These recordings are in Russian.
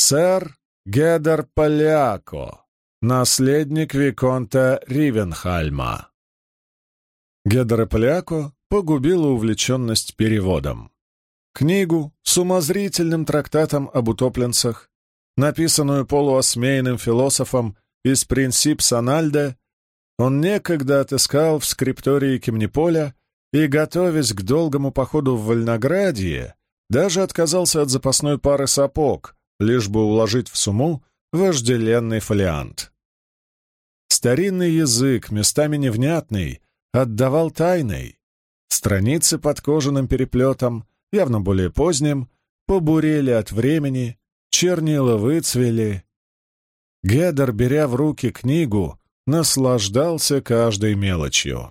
Сэр Гедер Поляко, наследник виконта Ривенхальма. Гедера Поляко погубила увлеченность переводом. Книгу с умозрительным трактатом об утопленцах, написанную полуосмеянным философом из «Принцип Санальде», он некогда отыскал в скриптории Кемниполя и, готовясь к долгому походу в Вольноградье, даже отказался от запасной пары сапог, лишь бы уложить в сумму вожделенный фолиант. Старинный язык, местами невнятный, отдавал тайной. Страницы под кожаным переплетом, явно более поздним, побурели от времени, чернила выцвели. Гедер, беря в руки книгу, наслаждался каждой мелочью.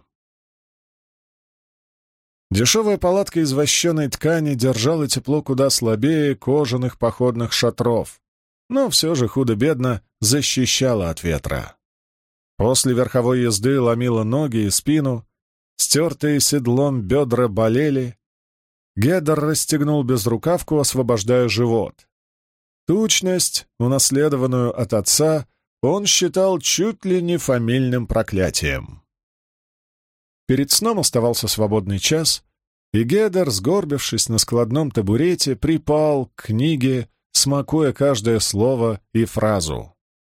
Дешевая палатка из вощеной ткани держала тепло куда слабее кожаных походных шатров, но все же худо-бедно защищала от ветра. После верховой езды ломило ноги и спину, стертые седлом бедра болели. Гедер расстегнул безрукавку, освобождая живот. Тучность, унаследованную от отца, он считал чуть ли не фамильным проклятием. Перед сном оставался свободный час, и Гедер, сгорбившись на складном табурете, припал к книге, смакуя каждое слово и фразу.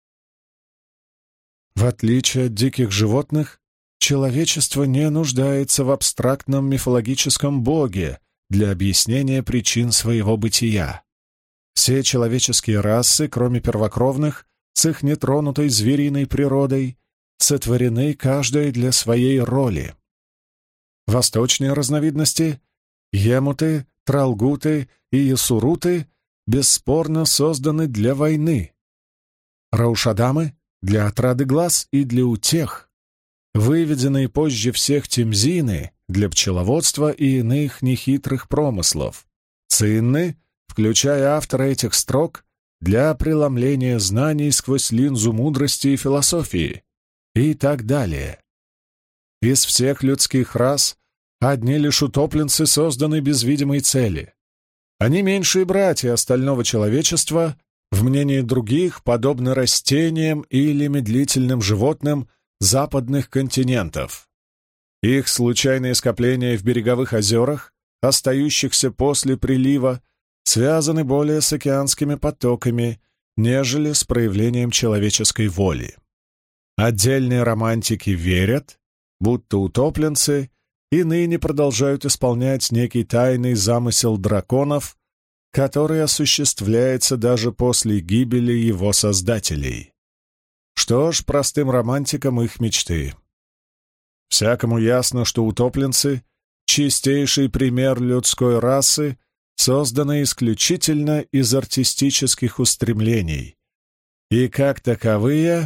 В отличие от диких животных, человечество не нуждается в абстрактном мифологическом боге для объяснения причин своего бытия. Все человеческие расы, кроме первокровных, с их нетронутой звериной природой, сотворены каждая для своей роли. Восточные разновидности — емуты, тралгуты и ясуруты — бесспорно созданы для войны. Раушадамы — для отрады глаз и для утех. Выведенные позже всех темзины — для пчеловодства и иных нехитрых промыслов. Цинны, включая автора этих строк, для преломления знаний сквозь линзу мудрости и философии, и так далее. Из всех людских рас одни лишь утопленцы созданы без видимой цели. Они меньшие братья остального человечества, в мнении других подобны растениям или медлительным животным западных континентов. Их случайные скопления в береговых озерах, остающихся после прилива, связаны более с океанскими потоками, нежели с проявлением человеческой воли. Отдельные романтики верят, будто утопленцы и ныне продолжают исполнять некий тайный замысел драконов, который осуществляется даже после гибели его создателей. Что ж, простым романтикам их мечты. Всякому ясно, что утопленцы — чистейший пример людской расы, созданной исключительно из артистических устремлений, и как таковые,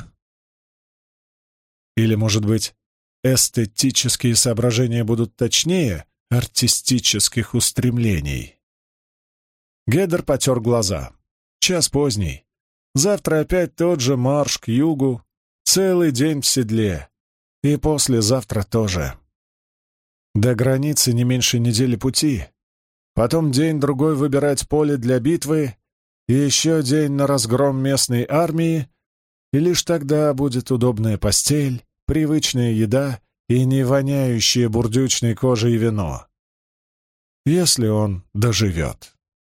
или, может быть, эстетические соображения будут точнее артистических устремлений. Гедер потер глаза. Час поздний. Завтра опять тот же марш к югу, целый день в седле. И послезавтра тоже. До границы не меньше недели пути. Потом день-другой выбирать поле для битвы, и еще день на разгром местной армии, и лишь тогда будет удобная постель, привычная еда и не воняющее бурдючной кожей вино. Если он доживет.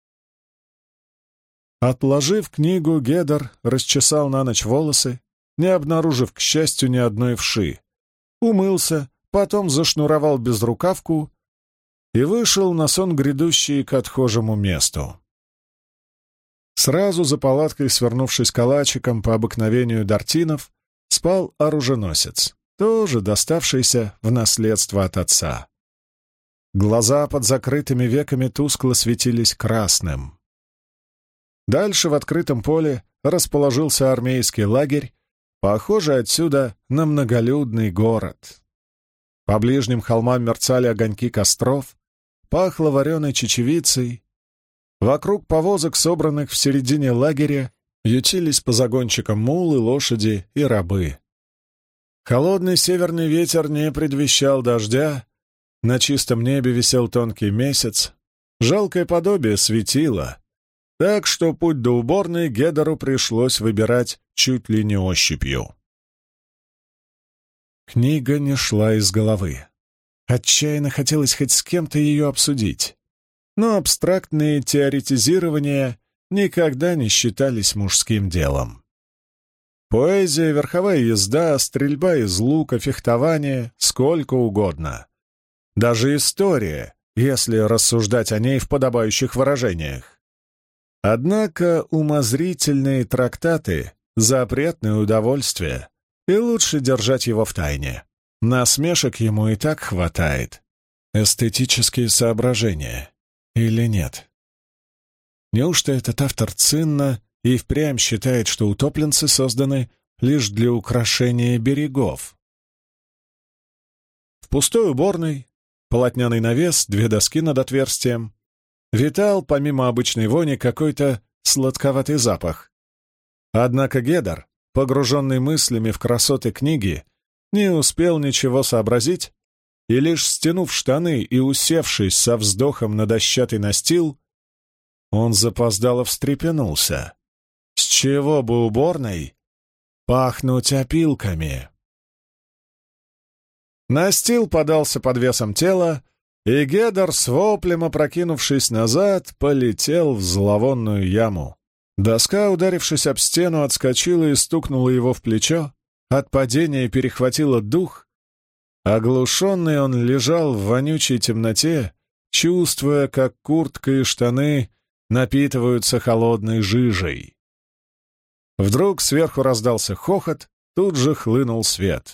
Отложив книгу, Гедер расчесал на ночь волосы, не обнаружив, к счастью, ни одной вши. Умылся, потом зашнуровал безрукавку и вышел на сон грядущий к отхожему месту. Сразу за палаткой, свернувшись калачиком по обыкновению дартинов, спал оруженосец, тоже доставшийся в наследство от отца. Глаза под закрытыми веками тускло светились красным. Дальше в открытом поле расположился армейский лагерь, похожий отсюда на многолюдный город. По ближним холмам мерцали огоньки костров, пахло вареной чечевицей. Вокруг повозок, собранных в середине лагеря, ютились по загончикам мулы, лошади и рабы. Холодный северный ветер не предвещал дождя, на чистом небе висел тонкий месяц, жалкое подобие светила. так что путь до уборной Гедеру пришлось выбирать чуть ли не ощупью. Книга не шла из головы. Отчаянно хотелось хоть с кем-то ее обсудить. Но абстрактные теоретизирования никогда не считались мужским делом. Поэзия, верховая езда, стрельба из лука, фехтование — сколько угодно. Даже история, если рассуждать о ней в подобающих выражениях. Однако умозрительные трактаты — запретное удовольствие, и лучше держать его в тайне. Насмешек ему и так хватает. Эстетические соображения или нет? Неужто этот автор цинно и впрямь считает, что утопленцы созданы лишь для украшения берегов? В пустой уборной, полотняный навес, 2 доски над отверстием, витал, помимо обычной вони, какой-то сладковатый запах. Однако Гедер, погруженный мыслями в красоты книги, не успел ничего сообразить, и лишь стянув штаны и усевшись со вздохом на дощатый настил, он запоздало встрепенулся. С чего бы уборной пахнуть опилками? Настил подался под весом тела, и Гедер, с воплем опрокинувшись назад, полетел в зловонную яму. Доска, ударившись об стену, отскочила и стукнула его в плечо, от падения перехватила дух. Оглушенный он лежал в вонючей темноте, чувствуя, как куртка и штаны напитываются холодной жижей. Вдруг сверху раздался хохот, тут же хлынул свет.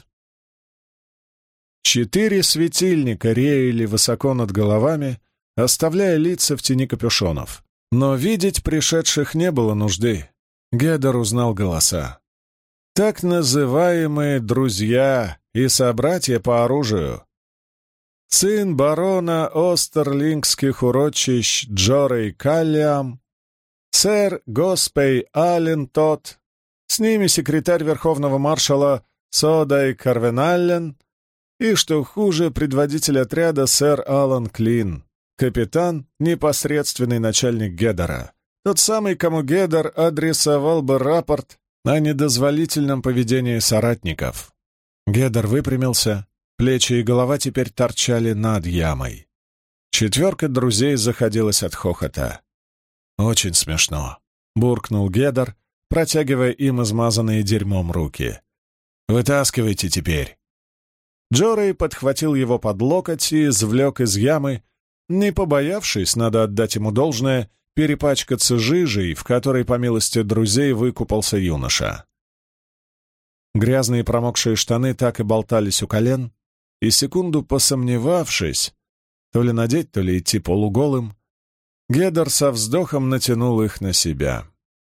4 светильника реяли высоко над головами, оставляя лица в тени капюшонов. Но видеть пришедших не было нужды. Гедер узнал голоса. Так называемые друзья и собратья по оружию. Сын барона Остерлингских урочищ Джорей Каллиам, сэр Госпей Аллен Тот, с ними секретарь верховного маршала Содай Карвеналлен и, что хуже, предводитель отряда сэр Алан Клин, капитан, непосредственный начальник Гедера, тот самый, кому Гедер адресовал бы рапорт о недозволительном поведении соратников. Гедер выпрямился, плечи и голова теперь торчали над ямой. 4 друзей заходилась от хохота. «Очень смешно», — буркнул Гедер, протягивая им измазанные дерьмом руки. «Вытаскивайте теперь». Джорей подхватил его под локоть и извлек из ямы, не побоявшись, надо отдать ему должное, перепачкаться жижей, в которой, по милости друзей, выкупался юноша. Грязные промокшие штаны так и болтались у колен, и, секунду посомневавшись, то ли надеть, то ли идти полуголым, Гедер со вздохом натянул их на себя.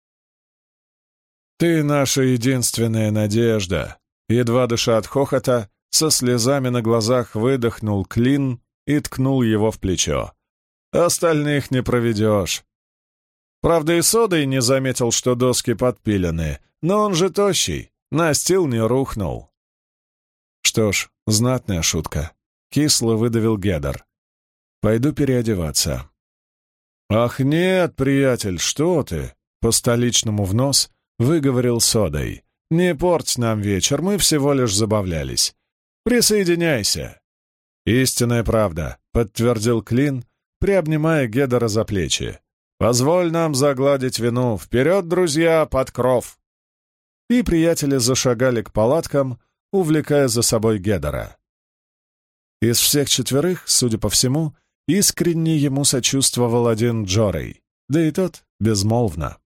«Ты наша единственная надежда», — едва дыша от хохота, со слезами на глазах выдохнул Клин и ткнул его в плечо. «Остальных не проведешь». Правда, и Содой не заметил, что доски подпилены, но он же тощий, настил не рухнул. «Что ж, знатная шутка», — кисло выдавил Гедер. «Пойду переодеваться». «Ах нет, приятель, что ты?» — по-столичному в нос выговорил Содой. «Не порть нам вечер, мы всего лишь забавлялись. Присоединяйся». «Истинная правда», — подтвердил Клин, приобнимая Гедера за плечи. «Позволь нам загладить вину. Вперед, друзья, под кров!» И приятели зашагали к палаткам, увлекая за собой Гедера. Из всех 4, судя по всему, искренне ему сочувствовал один Джорей, да и тот безмолвно.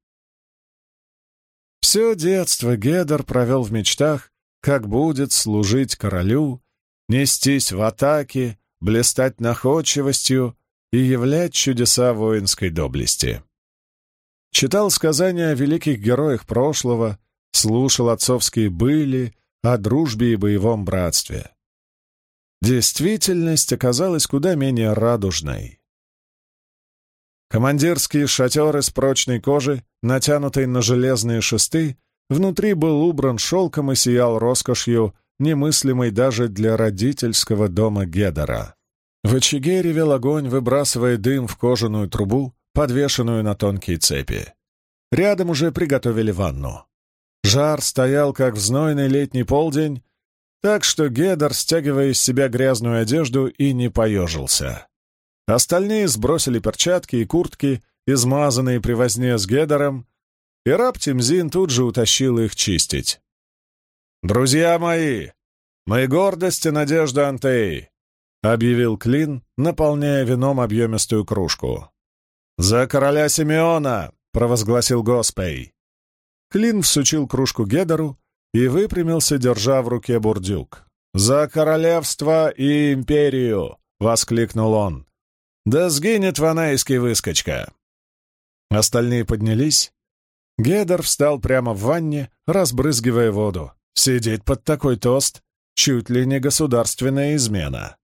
Все детство Гедер провел в мечтах, как будет служить королю, нестись в атаке, блистать находчивостью и являть чудеса воинской доблести. Читал сказания о великих героях прошлого, слушал отцовские были о дружбе и боевом братстве. Действительность оказалась куда менее радужной. Командирский шатер из прочной кожи, натянутый на железные шесты, внутри был убран шелком и сиял роскошью, немыслимой даже для родительского дома Гедера. В очаге ревел огонь, выбрасывая дым в кожаную трубу, подвешенную на тонкие цепи. Рядом уже приготовили ванну. Жар стоял, как в знойный летний полдень, так что Гедер, стягивая из себя грязную одежду, и не поежился. Остальные сбросили перчатки и куртки, измазанные при возне с Гедером, и раб Тимзин тут же утащил их чистить. «Друзья мои, мы гордость и надежда Антеи», — объявил Клин, наполняя вином объемистую кружку. «За короля Симеона!» — провозгласил Госпей. Клин всучил кружку Гедеру и выпрямился, держа в руке бурдюк. «За королевство и империю!» — воскликнул он. «Да сгинет ванайский выскочка!» Остальные поднялись. Гедер встал прямо в ванне, разбрызгивая воду. Сидеть под такой тост — чуть ли не государственная измена.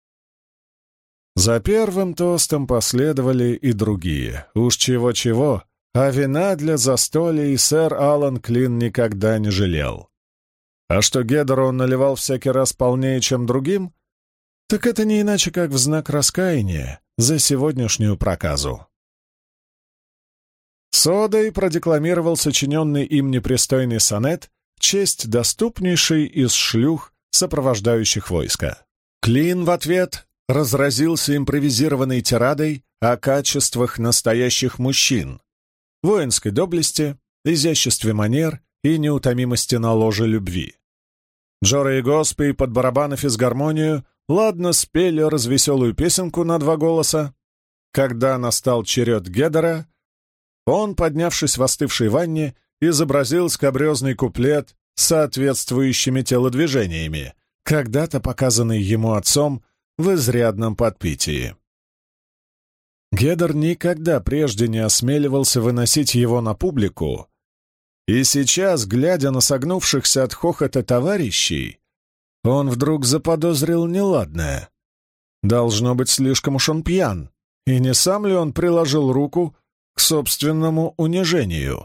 За первым тостом последовали и другие. Уж чего-чего, а вина для застолья сэр Алан Клин никогда не жалел. А что Гедеру он наливал всякий раз полнее, чем другим, так это не иначе, как в знак раскаяния за сегодняшнюю проказу. Содой продекламировал сочиненный им непристойный сонет в честь доступнейшей из шлюх, сопровождающих войско. Клин в ответ разразился импровизированной тирадой о качествах настоящих мужчин, воинской доблести, изяществе манер и неутомимости на ложе любви. Джора и Госпи под барабан и физгармонию ладно спели развеселую песенку на два голоса. Когда настал черед Гедера, он, поднявшись в остывшей ванне, изобразил скабрезный куплет с соответствующими телодвижениями, когда-то показанный ему отцом в изрядном подпитии. Гедер никогда прежде не осмеливался выносить его на публику, и сейчас, глядя на согнувшихся от хохота товарищей, он вдруг заподозрил неладное. Должно быть, слишком уж он пьян, и не сам ли он приложил руку к собственному унижению?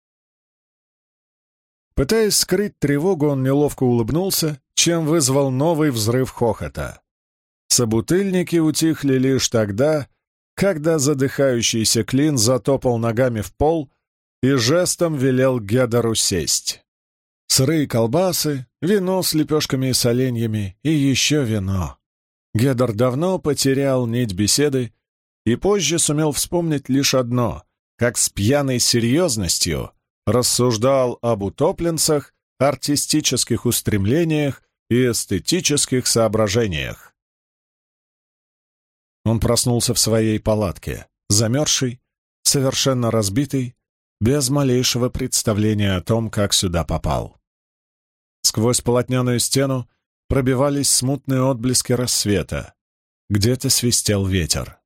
Пытаясь скрыть тревогу, он неловко улыбнулся, чем вызвал новый взрыв хохота. Собутыльники утихли лишь тогда, когда задыхающийся Клин затопал ногами в пол и жестом велел Гедеру сесть. Сырые колбасы, вино с лепешками и соленьями и еще вино. Гедер давно потерял нить беседы и позже сумел вспомнить лишь одно, как с пьяной серьезностью рассуждал об утопленцах, артистических устремлениях и эстетических соображениях. Он проснулся в своей палатке, замерзший, совершенно разбитый, без малейшего представления о том, как сюда попал. Сквозь полотняную стену пробивались смутные отблески рассвета. Где-то свистел ветер.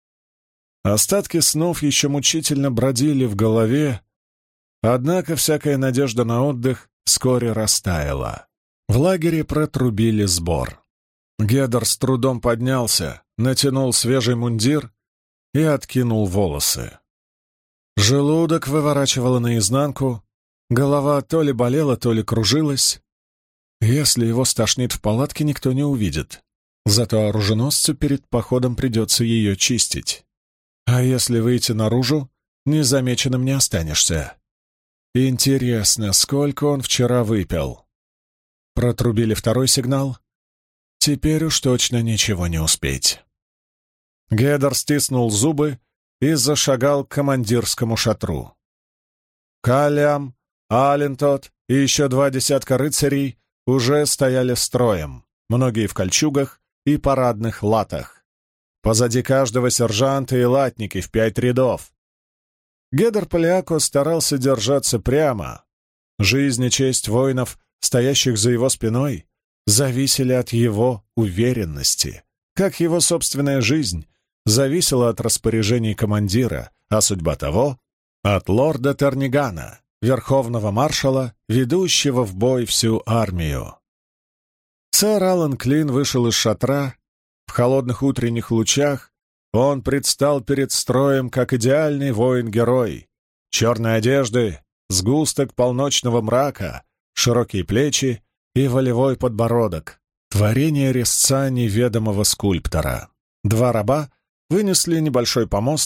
Остатки снов еще мучительно бродили в голове, однако всякая надежда на отдых вскоре растаяла. В лагере протрубили сбор. Гедер с трудом поднялся, натянул свежий мундир и откинул волосы. Желудок выворачивало наизнанку, голова то ли болела, то ли кружилась. Если его стошнит в палатке, никто не увидит. Зато оруженосцу перед походом придется ее чистить. А если выйти наружу, незамеченным не останешься. Интересно, сколько он вчера выпил? Протрубили второй сигнал. Теперь уж точно ничего не успеть. Гедер стиснул зубы и зашагал к командирскому шатру. Калям, Алентот и еще 2 десятка рыцарей уже стояли строем, многие в кольчугах и парадных латах. Позади каждого сержанта и латники в 5 рядов. Гедер Полиако старался держаться прямо. Жизнь и честь воинов, стоящих за его спиной, зависели от его уверенности, как его собственная жизнь зависела от распоряжений командира, а судьба того — от лорда Тернигана, верховного маршала, ведущего в бой всю армию. Сэр Алан Клин вышел из шатра. В холодных утренних лучах он предстал перед строем как идеальный воин-герой. Черные одежды, сгусток полночного мрака, широкие плечи и волевой подбородок. Творение резца неведомого скульптора. 2 раба вынесли небольшой помост,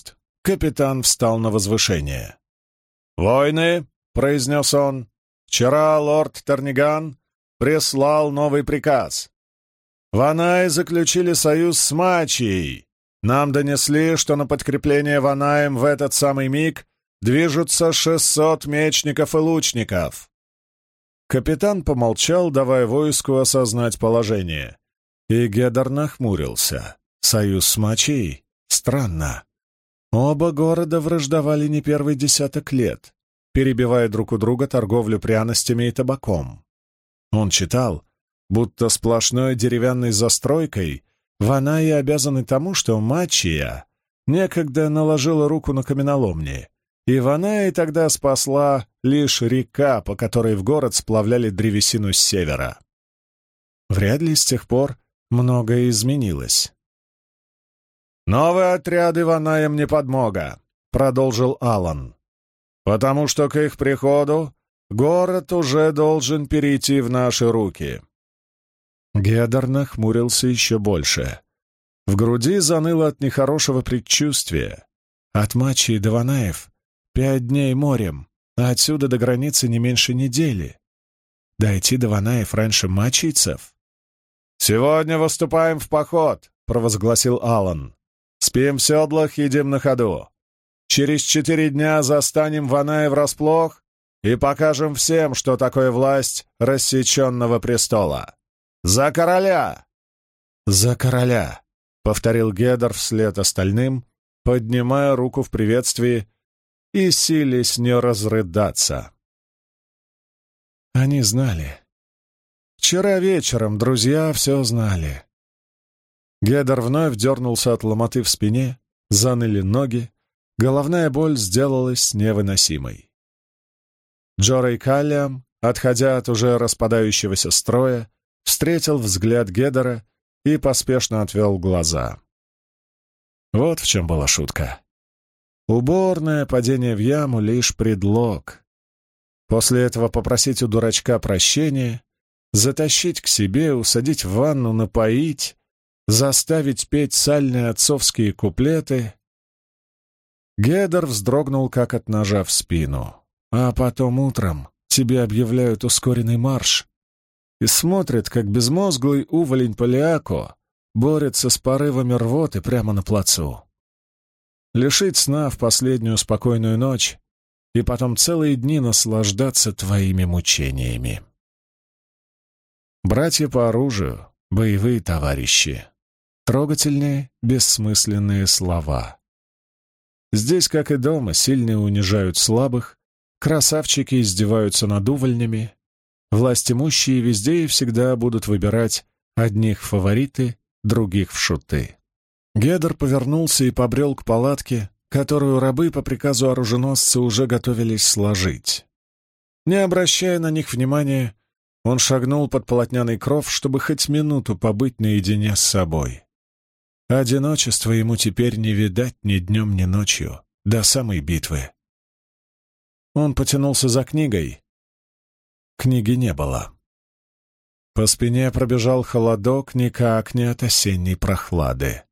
Капитан встал на возвышение. «Войны!» — произнес он. «Вчера лорд Терниган прислал новый приказ. Ванай заключили союз с Мачией. Нам донесли, что на подкрепление Ванаем в этот самый миг движутся 600 мечников и лучников». Капитан помолчал, давая войску осознать положение. И Гедер нахмурился. Союз с Мачией? Странно. Оба города враждовали не первый десяток лет, перебивая друг у друга торговлю пряностями и табаком. Он читал, будто сплошной деревянной застройкой Ванаи обязаны тому, что Мачия некогда наложила руку на каменоломни, и Ванаи тогда спасла лишь река, по которой в город сплавляли древесину с севера. Вряд ли с тех пор многое изменилось. «Новые отряды Ванаям не подмога», — продолжил Алан, «потому что к их приходу город уже должен перейти в наши руки». Гедер нахмурился еще больше. В груди заныло от нехорошего предчувствия. От Мачии до Ванаев 5 дней морем, а отсюда до границы не меньше недели. Дойти до Ванаев раньше мачийцев? «Сегодня выступаем в поход», — провозгласил Алан. «Спим в седлах, едим на ходу. Через 4 дня застанем Ванаев врасплох и покажем всем, что такое власть рассеченного престола. За короля!» «За короля!» — повторил Гедер вслед остальным, поднимая руку в приветствии и силясь не разрыдаться. Они знали. Вчера вечером друзья все знали. Гедер вновь дернулся от ломоты в спине, заныли ноги, головная боль сделалась невыносимой. Джорей Каллиам, отходя от уже распадающегося строя, встретил взгляд Гедера и поспешно отвел глаза. Вот в чем была шутка. Уборное падение в яму — лишь предлог. После этого попросить у дурачка прощения, затащить к себе, усадить в ванну, напоить, заставить петь сальные отцовские куплеты. Гедер вздрогнул, как от ножа в спину. А потом утром тебе объявляют ускоренный марш и смотрят, как безмозглый уволень Полиако борется с порывами рвоты прямо на плацу. Лишить сна в последнюю спокойную ночь и потом целые дни наслаждаться твоими мучениями. Братья по оружию, боевые товарищи. Трогательные, бессмысленные слова. Здесь, как и дома, сильные унижают слабых, красавчики издеваются над увольнями, власть имущие везде и всегда будут выбирать одних в фавориты, других в шуты. Гедер повернулся и побрел к палатке, которую рабы по приказу оруженосца уже готовились сложить. Не обращая на них внимания, он шагнул под полотняный кров, чтобы хоть минуту побыть наедине с собой. Одиночество ему теперь не видать ни днем, ни ночью, до самой битвы. Он потянулся за книгой. Книги не было. По спине пробежал холодок никак не от осенней прохлады.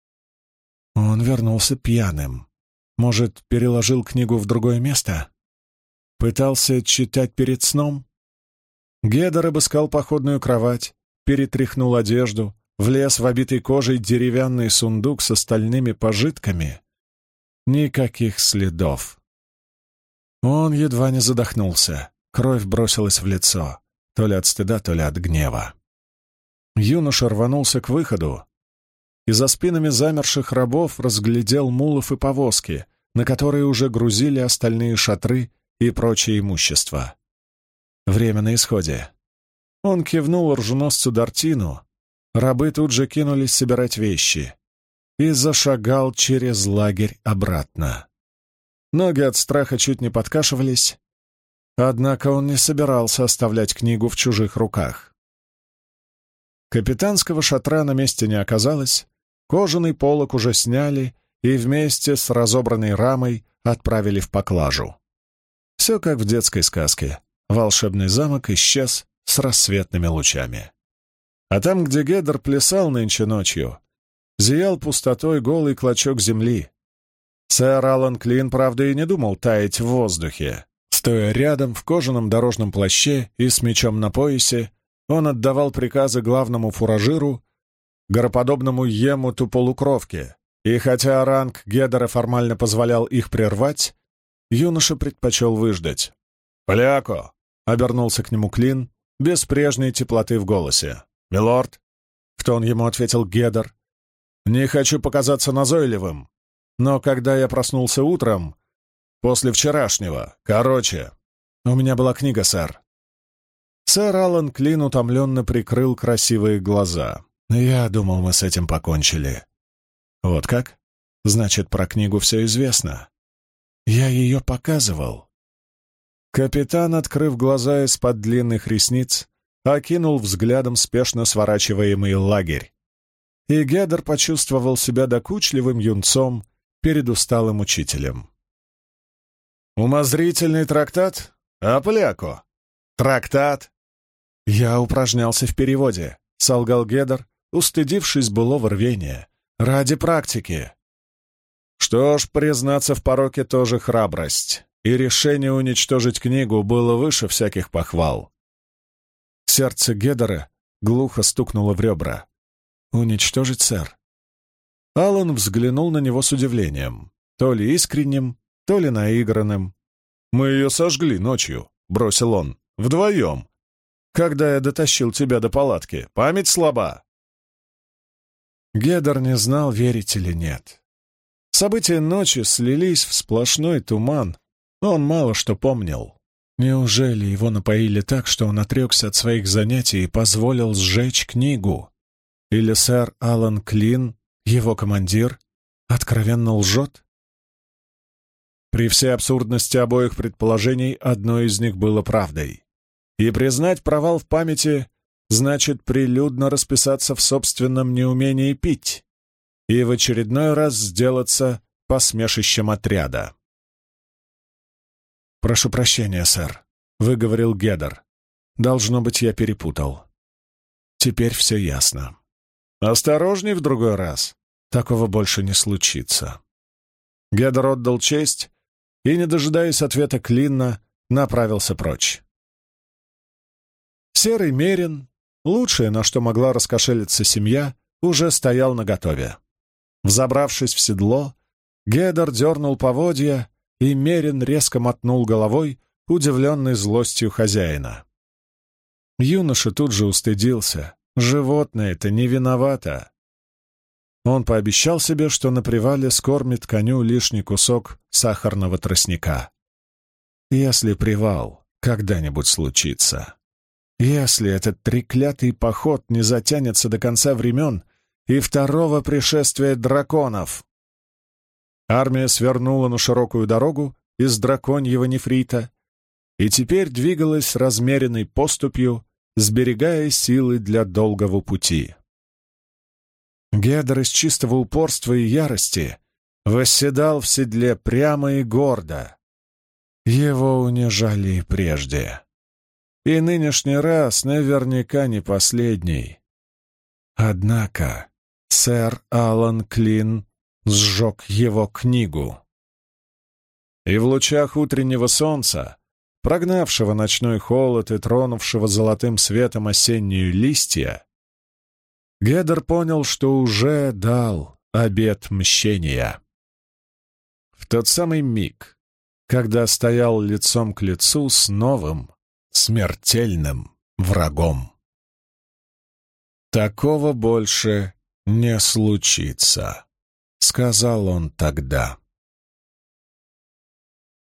Он вернулся пьяным. Может, переложил книгу в другое место? Пытался читать перед сном? Гедер обыскал походную кровать, перетряхнул одежду, влез в обитый кожей деревянный сундук с остальными пожитками. Никаких следов. Он едва не задохнулся. Кровь бросилась в лицо, то ли от стыда, то ли от гнева. Юноша рванулся к выходу и за спинами замерших рабов разглядел мулов и повозки, на которые уже грузили остальные шатры и прочее имущество. Время на исходе. Он кивнул оруженосцу Дартину, рабы тут же кинулись собирать вещи, и зашагал через лагерь обратно. Ноги от страха чуть не подкашивались, однако он не собирался оставлять книгу в чужих руках. Капитанского шатра на месте не оказалось, кожаный полог уже сняли и вместе с разобранной рамой отправили в поклажу. Все как в детской сказке. Волшебный замок исчез с рассветными лучами. А там, где Гедер плясал нынче ночью, зиял пустотой голый клочок земли. Сэр Алан Клин, правда, и не думал таять в воздухе. Стоя рядом в кожаном дорожном плаще и с мечом на поясе, он отдавал приказы главному фуражиру, гороподобному емуту-полукровке, и хотя ранг Гедера формально позволял их прервать, юноша предпочел выждать. «Поляко!» — обернулся к нему Клин, без прежней теплоты в голосе. «Милорд!» — в тон ему ответил Гедер. «Не хочу показаться назойливым, но когда я проснулся утром, после вчерашнего, у меня была книга, сэр». Сэр Алан Клин утомленно прикрыл красивые глаза. «Я думал, мы с этим покончили». «Вот как? Значит, про книгу все известно. Я ее показывал». Капитан, открыв глаза из-под длинных ресниц, окинул взглядом спешно сворачиваемый лагерь. И Гедер почувствовал себя докучливым юнцом перед усталым учителем. «Умозрительный трактат? А поляко? Трактат?» «Я упражнялся в переводе», — солгал Гедер, устыдившись былого рвения. «Ради практики». Что ж, признаться в пороке тоже храбрость, и решение уничтожить книгу было выше всяких похвал. Сердце Гедера глухо стукнуло в ребра. «Уничтожить, сэр?» Алан взглянул на него с удивлением, то ли искренним, то ли наигранным. «Мы ее сожгли ночью», — бросил он, — «вдвоем. Когда я дотащил тебя до палатки, память слаба». Гедер не знал, верить или нет. События ночи слились в сплошной туман, но он мало что помнил. Неужели его напоили так, что он отрекся от своих занятий и позволил сжечь книгу? Или сэр Алан Клин, его командир, откровенно лжет? При всей абсурдности обоих предположений одно из них было правдой. И признать провал в памяти значит прилюдно расписаться в собственном неумении пить и в очередной раз сделаться посмешищем отряда. «Прошу прощения, сэр», — выговорил Гедер. «Должно быть, я перепутал. Теперь все ясно. Осторожней в другой раз. Такого больше не случится». Гедер отдал честь и, не дожидаясь ответа Клинна, направился прочь. Серый мерин, лучшее, на что могла раскошелиться семья, уже стоял наготове. Взобравшись в седло, Гедер дернул поводья, и мерин резко мотнул головой, удивленный злостью хозяина. Юноша тут же устыдился. Животное-то не виновато. Он пообещал себе, что на привале скормит коню лишний кусок сахарного тростника. Если привал когда-нибудь случится. Если этот треклятый поход не затянется до конца времен и второго пришествия драконов. Армия свернула на широкую дорогу из драконьего нефрита и теперь двигалась размеренной поступью, сберегая силы для долгого пути. Гедер из чистого упорства и ярости восседал в седле прямо и гордо. Его унижали и прежде. И нынешний раз наверняка не последний. Однако сэр Алан Клин сжег его книгу. И в лучах утреннего солнца, прогнавшего ночной холод и тронувшего золотым светом осенние листья, Гедер понял, что уже дал обет мщения. В тот самый миг, когда стоял лицом к лицу с новым, смертельным врагом. «Такого больше не случится», — сказал он тогда.